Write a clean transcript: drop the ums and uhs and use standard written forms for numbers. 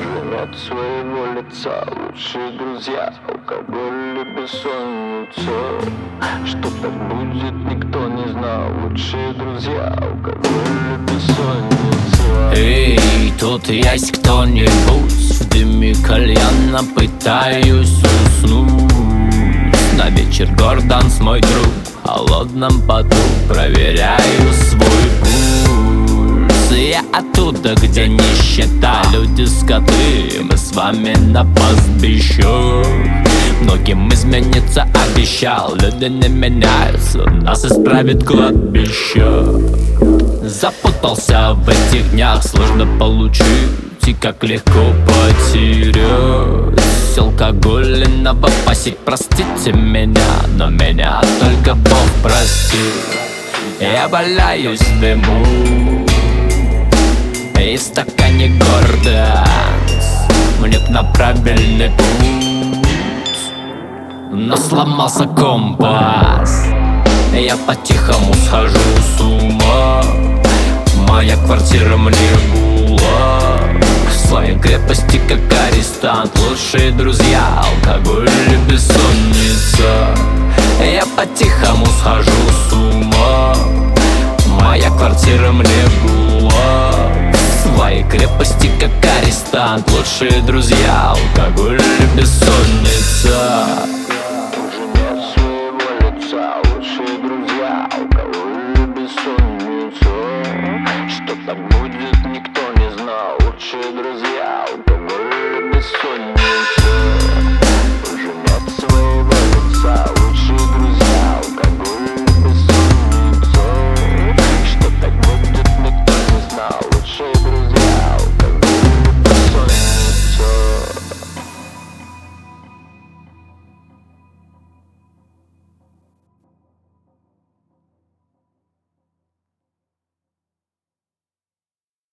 Нет своего лица, лучшие друзья, алкоголь и бессонница. Что так будет, никто не знал. Лучшие друзья, алкоголь и бессонница. Эй, тут есть кто-нибудь? В дыме кальяна пытаюсь уснуть. На вечер Гордонс мой друг, в холодном поту проверяю свой пульс. Я оттуда, где нищета, люди скоты, мы с вами на пастбище. Многим измениться обещал, люди не меняются, нас исправит кладбище. Запутался в этих днях, сложно получить и как легко потерять. Алкоголь и новопосить, простите меня, но меня только Бог простит. Я валяюсь в дыму и в стакане Гордонс, мне б на правильный путь, но сломался компас. Я по-тихому схожу с ума, моя квартира мне гулаг. В своей крепости как арестант, лучшие друзья, алкоголь и бессонница. Я по-тихому схожу с ума, моя квартира мне гулаг. В своей крепости как арестант, лучшие друзья, алкоголь и бессонница.